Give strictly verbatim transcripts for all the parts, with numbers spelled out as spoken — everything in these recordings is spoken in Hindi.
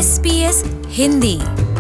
S B S Hindi.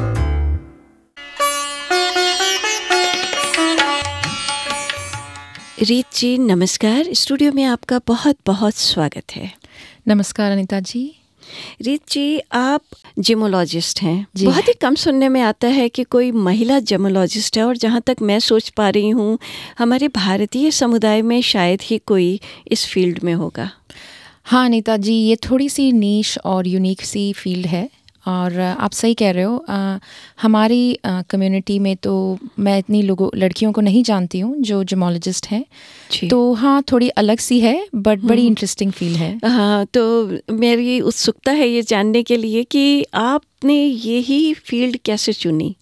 रीत जी नमस्कार, स्टूडियो में आपका बहुत बहुत स्वागत है। नमस्कार अनीता जी। रीत जी, आप जिमोलॉजिस्ट हैं। जी। बहुत ही कम सुनने में आता है कि कोई महिला जिमोलॉजिस्ट है, और जहाँ तक मैं सोच पा रही हूँ हमारे भारतीय समुदाय में शायद ही कोई इस फील्ड में होगा। हाँ अनीता जी, ये थोड़ी सी नीश और यूनिक सी फील्ड है, और आप सही कह रहे हो। आ, हमारी कम्युनिटी में तो मैं इतनी लोगों लड़कियों को नहीं जानती हूँ जो जिमोलॉजिस्ट हैं, तो हाँ थोड़ी अलग सी है, बट बड़ी इंटरेस्टिंग फील्ड है। हाँ, तो मेरी उत्सुकता है ये जानने के लिए कि आपने यही फील्ड कैसे चुनी।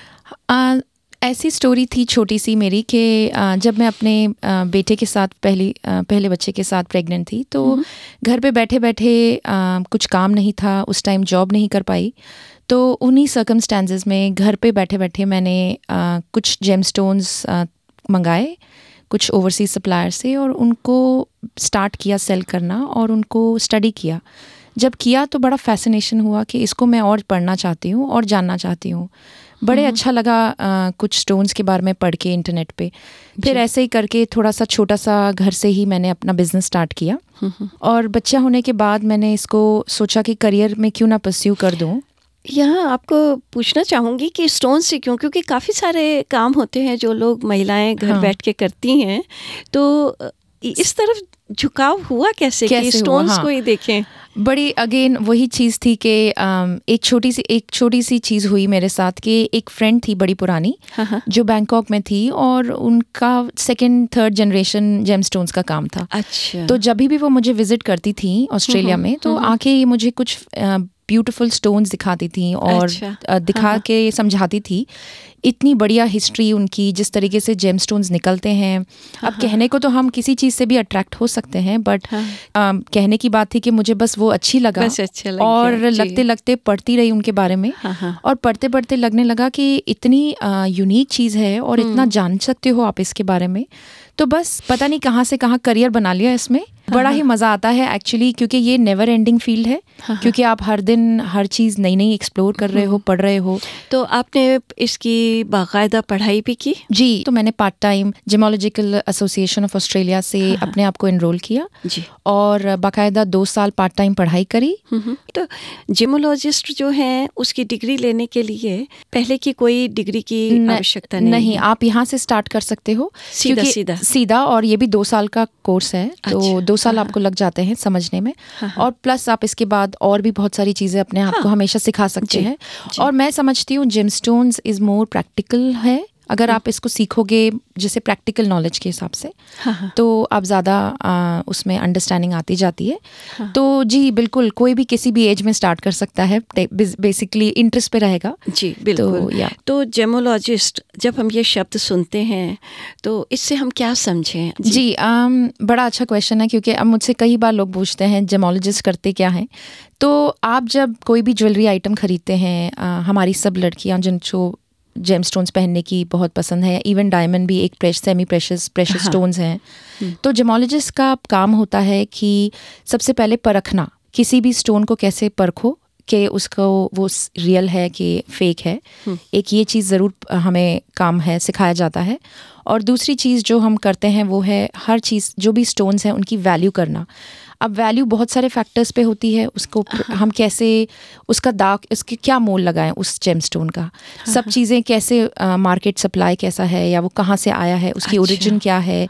आ, ऐसी स्टोरी थी छोटी सी मेरी कि जब मैं अपने आ, बेटे के साथ पहली आ, पहले बच्चे के साथ प्रेग्नेंट थी, तो घर पे बैठे बैठे आ, कुछ काम नहीं था, उस टाइम जॉब नहीं कर पाई, तो उन्हीं सर्कमस्टेंसेस में घर पे बैठे बैठे मैंने आ, कुछ जेमस्टोन्स मंगाए कुछ ओवरसीज सप्लायर से, और उनको स्टार्ट किया सेल करना और उनको स्टडी किया। जब किया तो बड़ा फैसिनेशन हुआ कि इसको मैं और पढ़ना चाहती हूँ और जानना चाहती हूँ। बड़े अच्छा लगा आ, कुछ स्टोन्स के बारे में पढ़ के इंटरनेट पे। फिर ऐसे ही करके थोड़ा सा छोटा सा घर से ही मैंने अपना बिजनेस स्टार्ट किया, और बच्चा होने के बाद मैंने इसको सोचा कि करियर में क्यों ना परस्यू कर दूँ। यहाँ आपको पूछना चाहूँगी कि स्टोन से क्यों, क्योंकि काफ़ी सारे काम होते हैं जो लोग महिलाएं घर हाँ। बैठ के करती हैं, तो इस तरफ झुकाव हुआ कैसे, कैसे कि स्टोन्स हाँ। को ही देखें। बड़ी अगेन वही चीज़ थी कि एक छोटी सी एक छोटी सी चीज़ हुई मेरे साथ कि एक फ्रेंड थी बड़ी पुरानी, हाँ। जो बैंकॉक में थी, और उनका सेकंड थर्ड जनरेशन जेमस्टोन्स का काम था। अच्छा। तो जब भी वो मुझे विजिट करती थी ऑस्ट्रेलिया में, तो आके ये मुझे कुछ ब्यूटीफुल स्टोन्स दिखाती थी और अच्छा। दिखा हाँ। के समझाती थी। इतनी बढ़िया हिस्ट्री उनकी, जिस तरीके से जेमस्टोन्स निकलते हैं। हाँ। अब कहने को तो हम किसी चीज़ से भी अट्रैक्ट हो सकते हैं, बट हाँ। कहने की बात थी कि मुझे बस वो अच्छी लगा, बस अच्छा लग और गया, लगते लगते पढ़ती रही उनके बारे में। हाँ, हाँ। और पढ़ते पढ़ते लगने लगा कि इतनी यूनिक चीज़ है और इतना जान सकते हो आप इसके बारे में। तो बस पता नहीं कहाँ से कहाँ करियर बना लिया इसमें। बड़ा ही मज़ा आता है एक्चुअली, क्योंकि ये नेवर एंडिंग फील्ड है। हाँ। क्योंकि आप हर दिन हर चीज़ नई नई एक्सप्लोर कर रहे हो, पढ़ रहे हो। तो आपने इसकी बाकायदा पढ़ाई भी की? जी, तो मैंने part time gemological association of Australia से हाँ। अपने आप को एनरोल किया जी। और बाकायदा दो साल पार्ट टाइम पढ़ाई करी। तो जिमोलॉजिस्ट जो हैं उसकी डिग्री लेने के लिए पहले की कोई डिग्री की आवश्यकता नहीं, नहीं है। आप यहाँ से स्टार्ट कर सकते हो, सीधा क्योंकि सीधा सीधा और ये भी दो साल का कोर्स है। तो अच्छा। दो साल हाँ। आपको लग जाते हैं समझने में। हाँ। और प्लस आप इसके बाद और भी बहुत सारी चीज़ें अपने आप हाँ। को हमेशा सिखा सकते जी, हैं। जी। और मैं समझती हूँ जेमस्टोन्स इज़ मोर प्रैक्टिकल है। अगर आप इसको सीखोगे जैसे प्रैक्टिकल नॉलेज के हिसाब से, हाँ। तो आप ज़्यादा उसमें अंडरस्टैंडिंग आती जाती है। हाँ। तो जी बिल्कुल, कोई भी किसी भी एज में स्टार्ट कर सकता है, बेसिकली इंटरेस्ट पे रहेगा। जी बिल्कुल। तो, या। तो जेमोलॉजिस्ट, जब हम ये शब्द सुनते हैं तो इससे हम क्या समझें? जी, जी आम, बड़ा अच्छा क्वेश्चन है, क्योंकि अब मुझसे कई बार लोग पूछते हैं जेमोलॉजिस्ट करते क्या हैं। तो आप जब कोई भी ज्वेलरी आइटम खरीदते हैं, आ, हमारी सब लड़कियां जिनको जेमस्टोन्स पहनने की बहुत पसंद है, इवन डायमंड भी एक प्रेश सेमी प्रेशस प्रेशस स्टोन्स हैं। तो जेमोलॉजिस्ट का काम होता है कि सबसे पहले परखना, किसी भी स्टोन को कैसे परखो कि उसको वो रियल है कि फेक है। एक ये चीज़ ज़रूर हमें काम है, सिखाया जाता है। और दूसरी चीज़ जो हम करते हैं वो है हर चीज़ जो भी स्टोन्स हैं उनकी वैल्यू करना। अब वैल्यू बहुत सारे फैक्टर्स पे होती है, उसको हम कैसे उसका दाग, उसके क्या मोल लगाएं उस जेमस्टोन का। सब चीज़ें कैसे, मार्केट सप्लाई कैसा है, या वो कहाँ से आया है, उसकी ओरिजिन क्या है।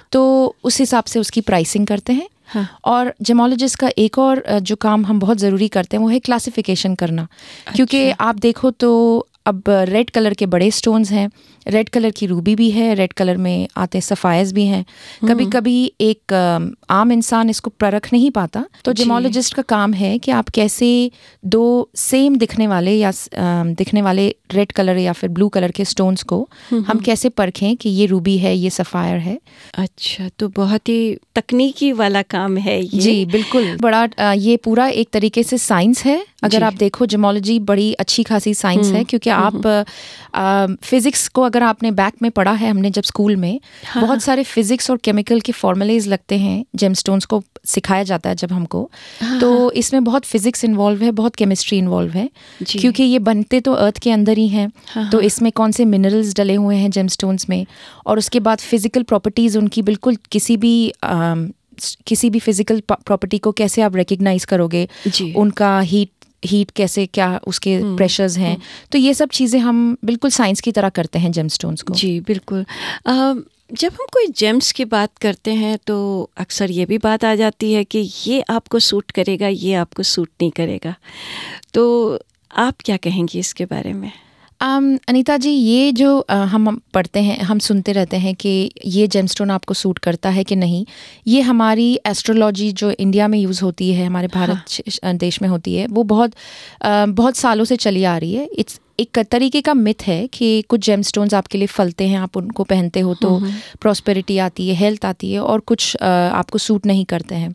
तो उस हिसाब से उसकी प्राइसिंग करते हैं। हाँ। और जेमोलॉजिस्ट का एक और जो काम हम बहुत ज़रूरी करते हैं वो है क्लासिफिकेशन करना। अच्छा। क्योंकि आप देखो तो अब रेड कलर के बड़े स्टोन्स हैं, रेड कलर की रूबी भी है, रेड कलर में आते सफ़ायर्स भी हैं। कभी कभी एक आम इंसान इसको परख नहीं पाता, तो जेमोलॉजिस्ट का काम है कि आप कैसे दो सेम दिखने वाले या दिखने वाले रेड कलर या फिर ब्लू कलर के स्टोन्स को हम कैसे परखें कि ये रूबी है, ये सफ़ायर है। अच्छा, तो बहुत ही तकनीकी वाला काम है ये। जी बिल्कुल, बड़ा ये पूरा एक तरीके से साइंस है। अगर आप देखो जेमोलॉजी बड़ी अच्छी खासी साइंस है, क्योंकि आप फिज़िक्स को अगर आपने बैक में पढ़ा है, हमने जब स्कूल में हाँ, बहुत सारे फिज़िक्स और केमिकल के फॉर्मूलेज लगते हैं, जेमस्टोन्स को सिखाया जाता है जब हमको, हाँ, तो इसमें बहुत फिज़िक्स इन्वॉल्व है, बहुत केमिस्ट्री इन्वॉल्व है, जी। क्योंकि ये बनते तो अर्थ के अंदर ही हैं। हाँ, तो हाँ। इसमें कौन से मिनरल्स डले हुए हैं जेमस्टोन्स में, और उसके बाद फिज़िकल प्रॉपर्टीज़ उनकी बिल्कुल किसी भी आम, किसी भी फिज़िकल प्रॉपर्टी को कैसे आप रिकग्नाइज करोगे, जी। उनका हीट हीट कैसे, क्या उसके प्रेशर्स हैं, तो ये सब चीज़ें हम बिल्कुल साइंस की तरह करते हैं जेमस्टोन्स को। जी बिल्कुल। अ, जब हम कोई जेम्स की बात करते हैं तो अक्सर ये भी बात आ जाती है कि ये आपको सूट करेगा, ये आपको सूट नहीं करेगा, तो आप क्या कहेंगी इसके बारे में? um, अनीता जी, ये जो uh, हम पढ़ते हैं, हम सुनते रहते हैं कि ये जेमस्टोन आपको सूट करता है कि नहीं, ये हमारी एस्ट्रोलॉजी जो इंडिया में यूज़ होती है, हमारे भारत हाँ. देश में होती है, वो बहुत uh, बहुत सालों से चली आ रही है। इट्स एक तरीके का मिथ है कि कुछ जेमस्टोन्स आपके लिए फलते हैं, आप उनको पहनते हो तो प्रॉस्पेरिटी आती है, हेल्थ आती है, और कुछ uh, आपको सूट नहीं करते हैं।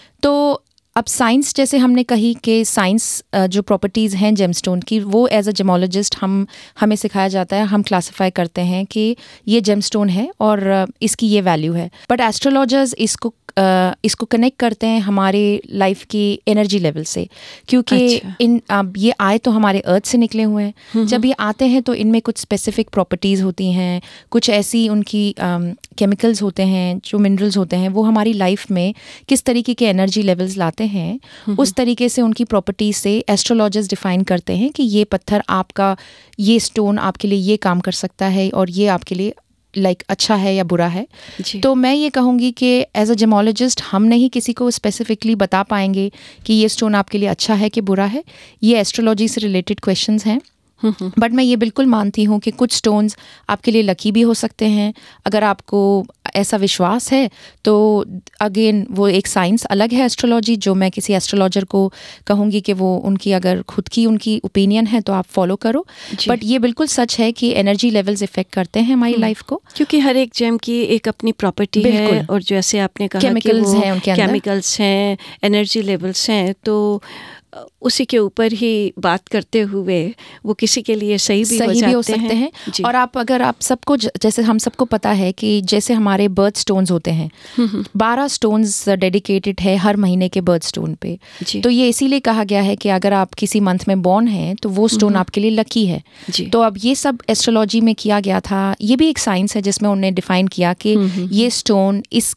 तो अब साइंस, जैसे हमने कही कि साइंस जो प्रॉपर्टीज़ हैं जेमस्टोन की, वो एज अ जेमोलॉजिस्ट हम हमें सिखाया जाता है, हम क्लासिफाई करते हैं कि ये जेमस्टोन है और इसकी ये वैल्यू है। बट एस्ट्रोलॉजर्स इसको Uh, इसको कनेक्ट करते हैं हमारे लाइफ की एनर्जी लेवल से, क्योंकि अच्छा। इन अब ये आए तो हमारे अर्थ से निकले हुए हैं। जब ये आते हैं तो इनमें कुछ स्पेसिफिक प्रॉपर्टीज़ होती हैं, कुछ ऐसी उनकी केमिकल्स um, होते हैं, जो मिनरल्स होते हैं, वो हमारी लाइफ में किस तरीके के एनर्जी लेवल्स लाते हैं, उस तरीके से उनकी प्रॉपर्टीज से एस्ट्रोलॉजर्स डिफाइन करते हैं कि ये पत्थर आपका, ये स्टोन आपके लिए ये काम कर सकता है और ये आपके लिए लाइक like, अच्छा है या बुरा है। तो मैं ये कहूँगी कि एज अ जेमोलॉजिस्ट हम नहीं किसी को स्पेसिफिकली बता पाएंगे कि ये स्टोन आपके लिए अच्छा है कि बुरा है। ये एस्ट्रोलॉजी से रिलेटेड क्वेश्चंस हैं, बट मैं ये बिल्कुल मानती हूँ कि कुछ स्टोन्स आपके लिए लकी भी हो सकते हैं। अगर आपको ऐसा विश्वास है तो अगेन वो एक साइंस अलग है एस्ट्रोलॉजी, जो मैं किसी एस्ट्रोलॉजर को कहूँगी कि वो उनकी अगर खुद की उनकी ओपिनियन है तो आप फॉलो करो। बट ये बिल्कुल सच है कि एनर्जी लेवल्स इफेक्ट करते हैं हमारी लाइफ को, क्योंकि हर एक जेम की एक अपनी प्रॉपर्टी है, और जैसे आपने कहा केमिकल्स हैं उनके अंदर, केमिकल्स हैं, एनर्जी लेवल्स हैं, तो उसी के ऊपर ही बात करते हुए वो किसी के लिए सही भी, सही हो, भी हो सकते हैं, हैं। और आप अगर आप सबको, जैसे हम सबको पता है कि जैसे हमारे बर्थ स्टोन्स होते हैं, बारह स्टोन्स डेडिकेटेड है हर महीने के बर्थ स्टोन पे। तो ये इसीलिए कहा गया है कि अगर आप किसी मंथ में बॉर्न हैं तो वो स्टोन आपके लिए लकी है। तो अब ये सब एस्ट्रोलॉजी में किया गया था, ये भी एक साइंस है जिसमें उन्होंने डिफाइन किया कि ये स्टोन इस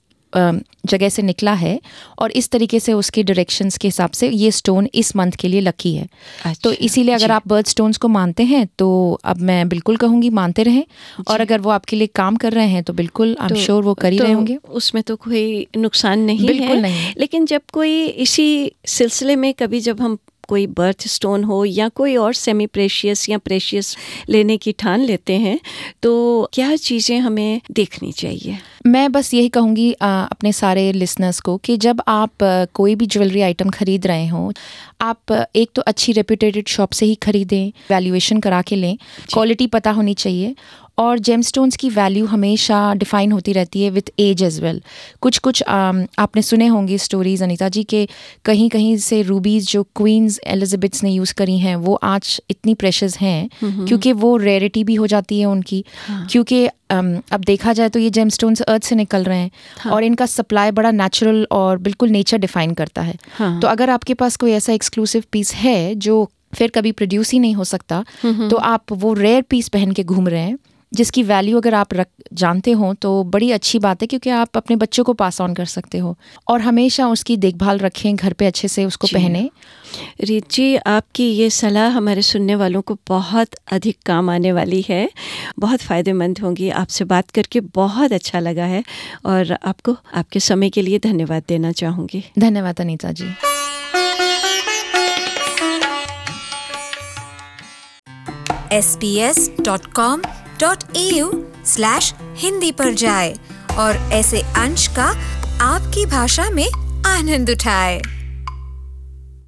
जगह से निकला है और इस तरीके से उसके डायरेक्शंस के हिसाब से ये स्टोन इस मंथ के लिए लकी है। अच्छा, तो इसीलिए अगर आप बर्थ स्टोन्स को मानते हैं तो अब मैं बिल्कुल कहूँगी मानते रहें, और अगर वो आपके लिए काम कर रहे हैं तो बिल्कुल आई एम श्योर वो कर ही तो रहे होंगे, उसमें तो कोई नुकसान नहीं बिल्कुल है। नहीं। लेकिन जब कोई इसी सिलसिले में कभी जब हम कोई बर्थ स्टोन हो या कोई और सेमी प्रेशियस या प्रेशियस लेने की ठान लेते हैं तो क्या चीज़ें हमें देखनी चाहिए? मैं बस यही कहूँगी अपने सारे लिसनर्स को कि जब आप आ, कोई भी ज्वेलरी आइटम खरीद रहे हों, आप एक तो अच्छी रेप्यूटेड शॉप से ही खरीदें, वैल्यूएशन करा के लें, क्वालिटी पता होनी चाहिए, और जेमस्टोन्स की वैल्यू हमेशा डिफ़ाइन होती रहती है विथ एज एज वेल। कुछ कुछ आम, आपने सुने होंगे स्टोरीज़ अनीता जी के कहीं कहीं से रूबीज़ जो क्वींस एलिजाबेथ्स ने यूज़ करी हैं वो आज इतनी प्रेशियस हैं क्योंकि वो रेयरिटी भी हो जाती है उनकी। हाँ। क्योंकि अब देखा जाए तो ये जेमस्टोन्स अर्थ से निकल रहे हैं। हाँ। और इनका सप्लाई बड़ा नेचुरल और बिल्कुल नेचर डिफ़ाइन करता है। हाँ। तो अगर आपके पास कोई ऐसा एक्सक्लूसिव पीस है जो फिर कभी प्रोड्यूस ही नहीं हो सकता, तो आप वो रेयर पीस पहन के घूम रहे हैं जिसकी वैल्यू अगर आप रख जानते हो तो बड़ी अच्छी बात है, क्योंकि आप अपने बच्चों को पास ऑन कर सकते हो और हमेशा उसकी देखभाल रखें, घर पे अच्छे से उसको पहने। रीत जी, आपकी ये सलाह हमारे सुनने वालों को बहुत अधिक काम आने वाली है, बहुत फ़ायदेमंद होंगी। आपसे बात करके बहुत अच्छा लगा है और आपको आपके समय के लिए धन्यवाद देना चाहूँगी। धन्यवाद Anita ji. S B S dot com dot A U slash Hindi पर जाए और ऐसे अंश का आपकी भाषा में आनंद उठाए।